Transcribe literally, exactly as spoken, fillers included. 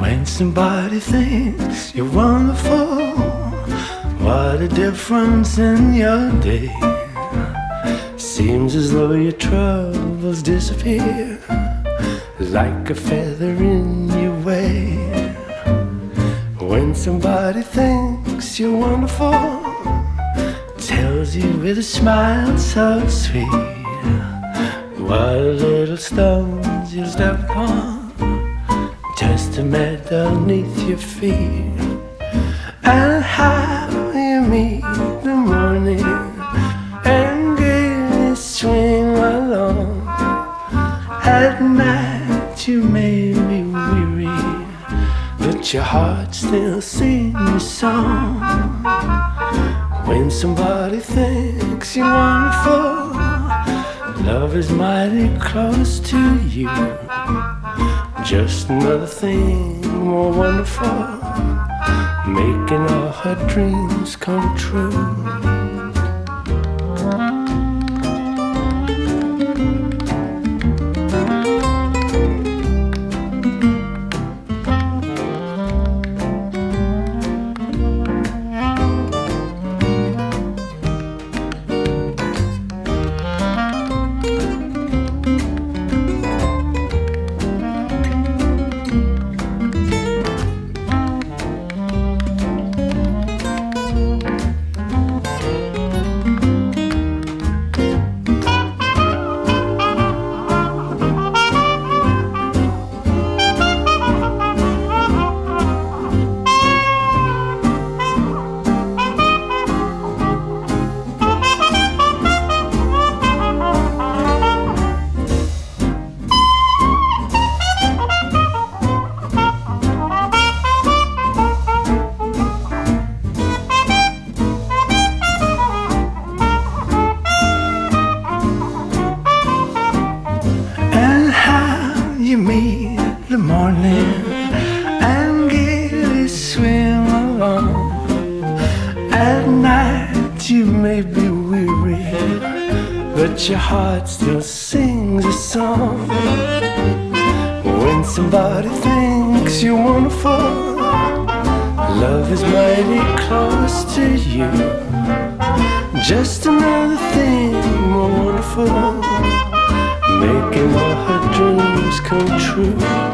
When somebody thinks you're wonderful, what a difference in your day. Seems as though your troubles disappear like a feather in your way. When somebody thinks you're wonderful, tells you with a smile so sweet, what a little stones you'll step upon, testament underneath your feet. And how you meet the morning and gaily swing along. At night you may be weary, but your heart still sings a song. When somebody thinks you're wonderful, love is mighty close to you. Just another thing more wonderful, making all her dreams come true. You meet the morning and gaily swim along. At night you may be weary, but your heart still sings a song. When somebody thinks you're wonderful, love is mighty close to you. Just another thing more wonderful, making all her dreams come true.